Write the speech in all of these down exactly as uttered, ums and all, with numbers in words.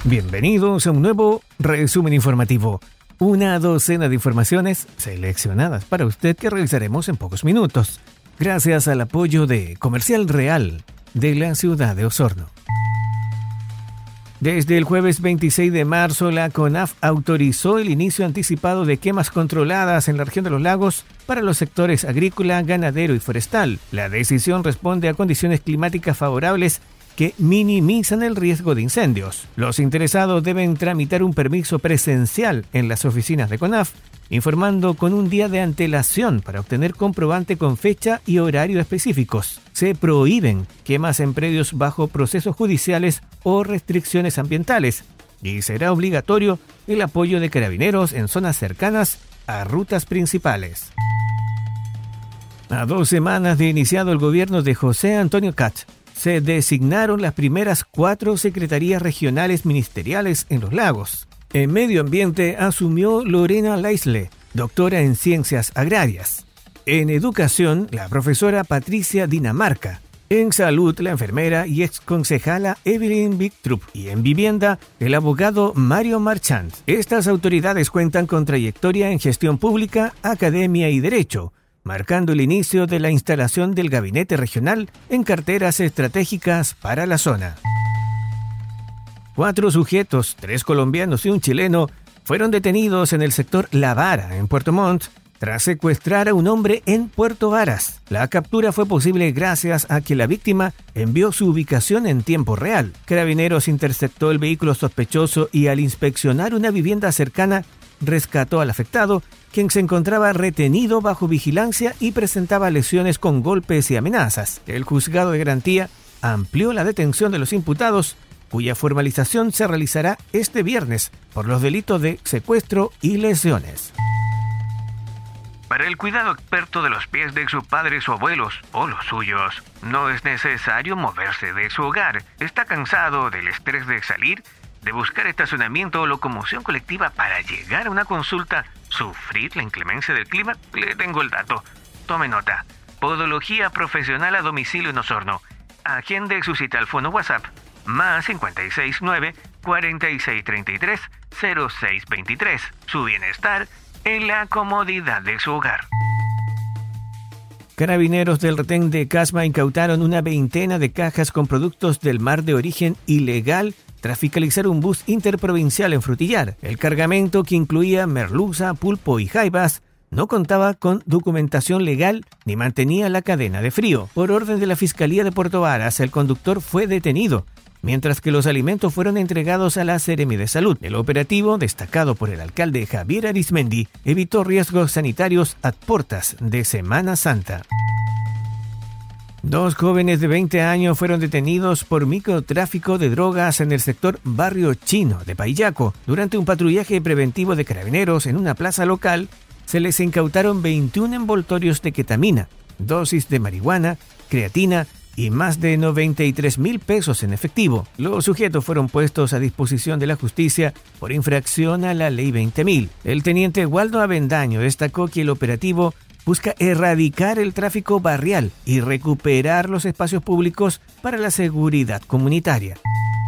Bienvenidos a un nuevo resumen informativo. Una docena de informaciones seleccionadas para usted que revisaremos en pocos minutos, gracias al apoyo de Comercial Real de la ciudad de Osorno. Desde el jueves veintiséis de marzo, la CONAF autorizó el inicio anticipado de quemas controladas en la región de los lagos para los sectores agrícola, ganadero y forestal. La decisión responde a condiciones climáticas favorables que minimizan el riesgo de incendios. Los interesados deben tramitar un permiso presencial en las oficinas de CONAF, informando con un día de antelación para obtener comprobante con fecha y horario específicos. Se prohíben quemas en predios bajo procesos judiciales o restricciones ambientales, y será obligatorio el apoyo de carabineros en zonas cercanas a rutas principales. A dos semanas de iniciado el gobierno de José Antonio Kast, se designaron las primeras cuatro secretarías regionales ministeriales en los lagos. En Medio Ambiente asumió Lorena Laisle, doctora en Ciencias Agrarias. En Educación, la profesora Patricia Dinamarca. En Salud, la enfermera y exconcejala Evelyn Victrup. Y en Vivienda, el abogado Mario Marchand. Estas autoridades cuentan con trayectoria en gestión pública, academia y derecho, marcando el inicio de la instalación del gabinete regional en carteras estratégicas para la zona. Cuatro sujetos, tres colombianos y un chileno, fueron detenidos en el sector La Vara, en Puerto Montt, tras secuestrar a un hombre en Puerto Varas. La captura fue posible gracias a que la víctima envió su ubicación en tiempo real. Carabineros interceptó el vehículo sospechoso y al inspeccionar una vivienda cercana, rescató al afectado, quien se encontraba retenido bajo vigilancia y presentaba lesiones con golpes y amenazas. El juzgado de garantía amplió la detención de los imputados, cuya formalización se realizará este viernes por los delitos de secuestro y lesiones. Para el cuidado experto de los pies de sus padres o abuelos, o los suyos, no es necesario moverse de su hogar. ¿Está cansado del estrés de salir, de buscar estacionamiento o locomoción colectiva para llegar a una consulta, sufrir la inclemencia del clima? Le tengo el dato. Tome nota. Podología profesional a domicilio en Osorno. Agende su cita al fono WhatsApp más cinco seis nueve, cuatro seis tres tres, cero seis dos tres. Su bienestar en la comodidad de su hogar. Carabineros del retén de Casma incautaron una veintena de cajas con productos del mar de origen ilegal tras fiscalizar un bus interprovincial en Frutillar. El cargamento, que incluía merluza, pulpo y jaivas, no contaba con documentación legal ni mantenía la cadena de frío. Por orden de la Fiscalía de Puerto Varas, el conductor fue detenido, mientras que los alimentos fueron entregados a la Seremi de Salud. El operativo, destacado por el alcalde Javier Arismendi, evitó riesgos sanitarios a puertas de Semana Santa. Dos jóvenes de veinte años fueron detenidos por microtráfico de drogas en el sector Barrio Chino de Payaco. Durante un patrullaje preventivo de carabineros en una plaza local, se les incautaron veintiún envoltorios de ketamina, dosis de marihuana, creatina y más de noventa y tres mil pesos en efectivo. Los sujetos fueron puestos a disposición de la justicia por infracción a la ley veinte mil. El teniente Waldo Avendaño destacó que el operativo busca erradicar el tráfico barrial y recuperar los espacios públicos para la seguridad comunitaria.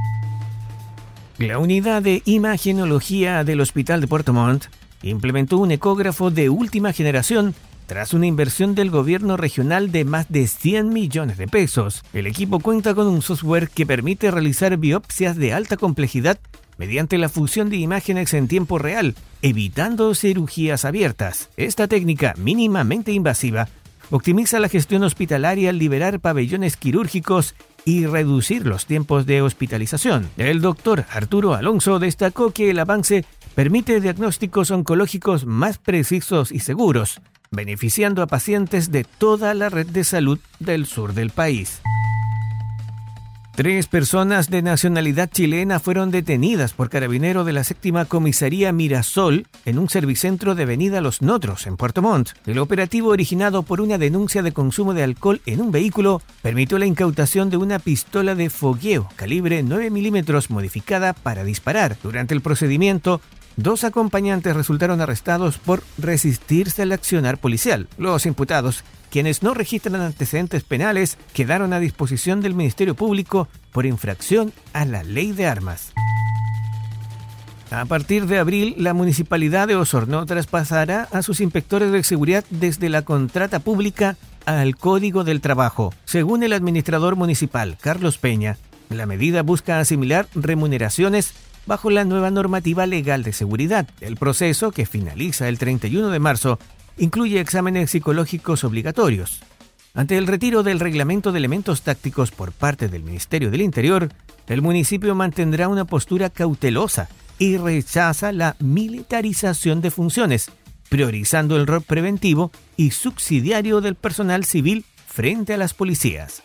La unidad de imagenología del Hospital de Puerto Montt implementó un ecógrafo de última generación tras una inversión del gobierno regional de más de cien millones de pesos. El equipo cuenta con un software que permite realizar biopsias de alta complejidad mediante la fusión de imágenes en tiempo real, evitando cirugías abiertas. Esta técnica mínimamente invasiva optimiza la gestión hospitalaria al liberar pabellones quirúrgicos y reducir los tiempos de hospitalización. El doctor Arturo Alonso destacó que el avance permite diagnósticos oncológicos más precisos y seguros, beneficiando a pacientes de toda la red de salud del sur del país. Tres personas de nacionalidad chilena fueron detenidas por carabineros de la séptima comisaría Mirasol en un servicentro de Avenida Los Notros, en Puerto Montt. El operativo, originado por una denuncia de consumo de alcohol en un vehículo, permitió la incautación de una pistola de fogueo calibre nueve milímetros modificada para disparar. Durante el procedimiento, dos acompañantes resultaron arrestados por resistirse al accionar policial. Los imputados, quienes no registran antecedentes penales, quedaron a disposición del Ministerio Público por infracción a la ley de armas. A partir de abril, la Municipalidad de Osorno traspasará a sus inspectores de seguridad desde la contrata pública al Código del Trabajo. Según el administrador municipal, Carlos Peña, la medida busca asimilar remuneraciones bajo la nueva normativa legal de seguridad. El proceso, que finaliza el treinta y uno de marzo, incluye exámenes psicológicos obligatorios. Ante el retiro del reglamento de elementos tácticos por parte del Ministerio del Interior, el municipio mantendrá una postura cautelosa y rechaza la militarización de funciones, priorizando el rol preventivo y subsidiario del personal civil frente a las policías.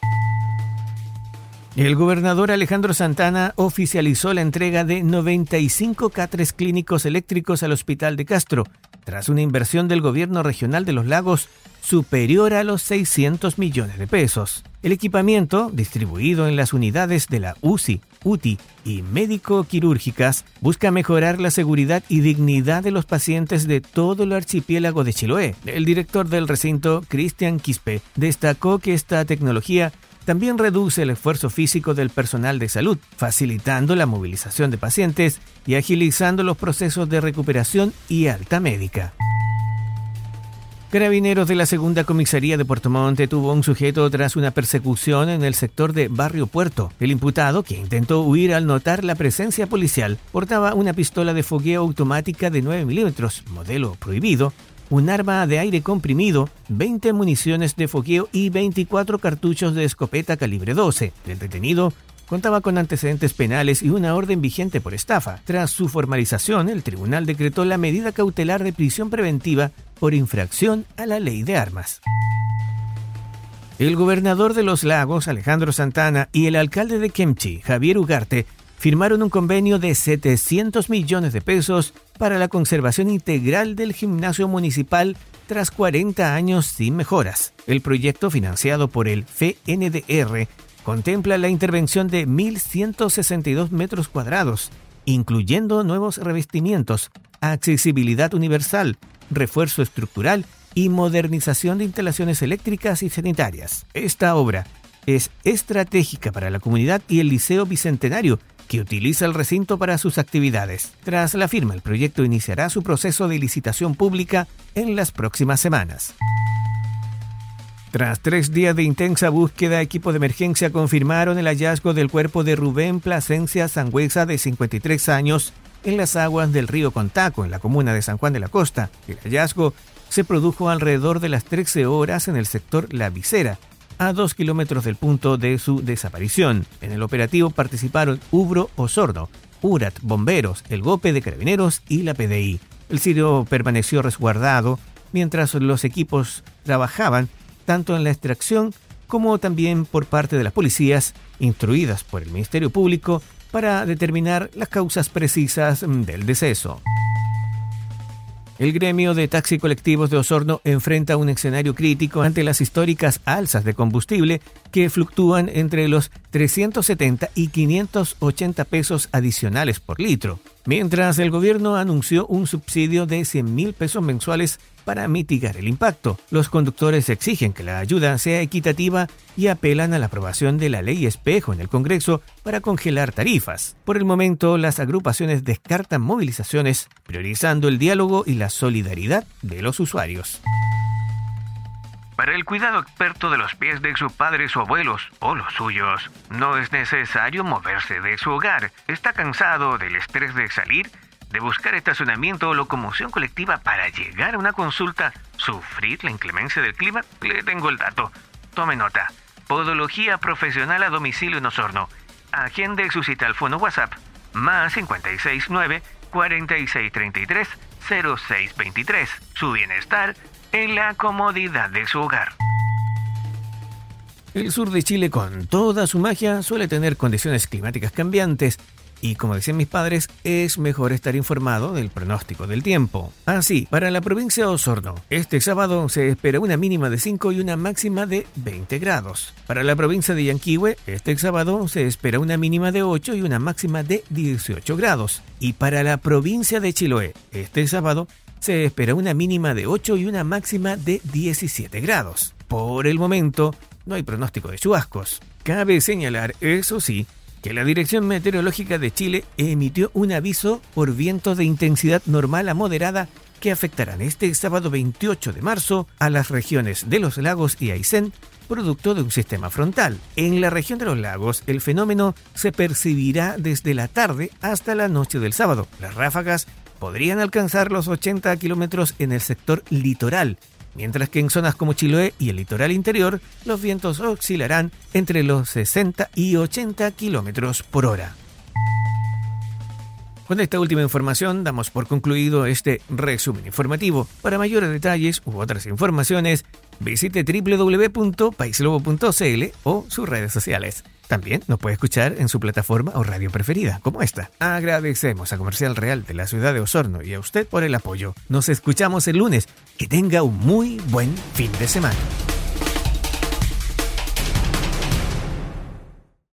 El gobernador Alejandro Santana oficializó la entrega de noventa y cinco catres clínicos eléctricos al Hospital de Castro, tras una inversión del gobierno regional de Los Lagos superior a los seiscientos millones de pesos. El equipamiento, distribuido en las unidades de la U C I, U T I y médico-quirúrgicas, busca mejorar la seguridad y dignidad de los pacientes de todo el archipiélago de Chiloé. El director del recinto, Cristian Quispe, destacó que esta tecnología también reduce el esfuerzo físico del personal de salud, facilitando la movilización de pacientes y agilizando los procesos de recuperación y alta médica. Carabineros de la Segunda Comisaría de Puerto Montt detuvo a un sujeto tras una persecución en el sector de Barrio Puerto. El imputado, que intentó huir al notar la presencia policial, portaba una pistola de fogueo automática de nueve milímetros, modelo prohibido, un arma de aire comprimido, veinte municiones de fogueo y veinticuatro cartuchos de escopeta calibre doce. El detenido contaba con antecedentes penales y una orden vigente por estafa. Tras su formalización, el tribunal decretó la medida cautelar de prisión preventiva por infracción a la ley de armas. El gobernador de Los Lagos, Alejandro Santana, y el alcalde de Kemchi, Javier Ugarte, firmaron un convenio de setecientos millones de pesos para la conservación integral del gimnasio municipal tras cuarenta años sin mejoras. El proyecto, financiado por el F N D R, contempla la intervención de mil ciento sesenta y dos metros cuadrados, incluyendo nuevos revestimientos, accesibilidad universal, refuerzo estructural y modernización de instalaciones eléctricas y sanitarias. Esta obra es estratégica para la comunidad y el Liceo Bicentenario, que utiliza el recinto para sus actividades. Tras la firma, el proyecto iniciará su proceso de licitación pública en las próximas semanas. Tras tres días de intensa búsqueda, equipos de emergencia confirmaron el hallazgo del cuerpo de Rubén Plasencia Sangüesa, de cincuenta y tres años, en las aguas del río Contaco, en la comuna de San Juan de la Costa. El hallazgo se produjo alrededor de las trece horas en el sector La Visera, a dos kilómetros del punto de su desaparición. En el operativo participaron Ubro Osorno, U R A T, Bomberos, el GOPE de Carabineros y la P D I. El sitio permaneció resguardado mientras los equipos trabajaban tanto en la extracción como también por parte de las policías, instruidas por el Ministerio Público, para determinar las causas precisas del deceso. El gremio de taxi colectivos de Osorno enfrenta un escenario crítico ante las históricas alzas de combustible que fluctúan entre los trescientos setenta y quinientos ochenta pesos adicionales por litro, mientras el gobierno anunció un subsidio de cien mil pesos mensuales para mitigar el impacto. Los conductores exigen que la ayuda sea equitativa y apelan a la aprobación de la ley espejo en el Congreso para congelar tarifas. Por el momento, las agrupaciones descartan movilizaciones, priorizando el diálogo y la solidaridad de los usuarios. Para el cuidado experto de los pies de sus padres o abuelos, o los suyos, no es necesario moverse de su hogar. ¿Está cansado del estrés de salir, de buscar estacionamiento o locomoción colectiva para llegar a una consulta, sufrir la inclemencia del clima? Le tengo el dato. Tome nota. Podología profesional a domicilio en Osorno. Agende su cita al fono WhatsApp más cinco seis nueve, cuatro seis tres tres, cero seis dos tres. Su bienestar en la comodidad de su hogar. El sur de Chile, con toda su magia, suele tener condiciones climáticas cambiantes y, como decían mis padres, es mejor estar informado del pronóstico del tiempo. Así, para la provincia de Osorno, este sábado se espera una mínima de cinco y una máxima de veinte grados. Para la provincia de Yanquihue, este sábado se espera una mínima de ocho y una máxima de dieciocho grados. Y para la provincia de Chiloé, este sábado se espera una mínima de ocho y una máxima de diecisiete grados. Por el momento, no hay pronóstico de chubascos. Cabe señalar, eso sí, que la Dirección Meteorológica de Chile emitió un aviso por vientos de intensidad normal a moderada que afectarán este sábado veintiocho de marzo a las regiones de los lagos y Aysén, producto de un sistema frontal. En la región de los lagos, el fenómeno se percibirá desde la tarde hasta la noche del sábado. Las ráfagas podrían alcanzar los ochenta kilómetros en el sector litoral, mientras que en zonas como Chiloé y el litoral interior, los vientos oscilarán entre los sesenta y ochenta kilómetros por hora. Con esta última información damos por concluido este resumen informativo. Para mayores detalles u otras informaciones, visite doble u doble u doble u punto paislobo punto c l o sus redes sociales. También nos puede escuchar en su plataforma o radio preferida, como esta. Agradecemos a Comercial Real de la ciudad de Osorno y a usted por el apoyo. Nos escuchamos el lunes. Que tenga un muy buen fin de semana.